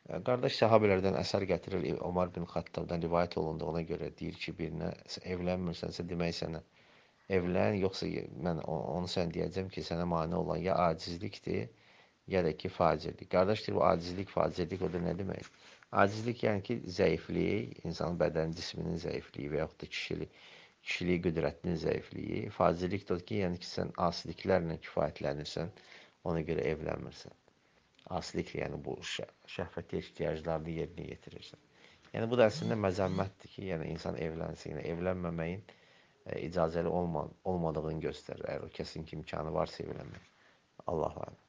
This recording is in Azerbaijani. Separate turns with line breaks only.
Qardaş sahabelərdən əsər gətirir, Ömər bin Xattabdan rivayət olunduğuna görə deyir ki, birinə evlənmirsənsə demək sənə evlən, yoxsa mən onu sən deyəcəm ki, sənə mane olan ya acizlikdir, ya da ki, facirlik. Qardaş deyir, bu acizlik, facirlik o da nə demək? Acizlik yəni ki, zəiflik, insanın bədən cisminin zəifliyi və yaxud da kişilik qüdrətinin zəifliyi. Facirlik də ki, yəni ki, sən asiliklərlə kifayətlənirsən, ona görə evlənmirsən. Asiliklə, yəni bu şəhvəti ehtiyaclarını yerinə yetirirsən. Yəni bu da əslində məzəmmətdir ki, yəni insan evlənsin, yəni evlənməməyin icazəli olmadığını göstərir. Əgər o kəsin ki, imkanı varsa evlənmək. Allahu ələm.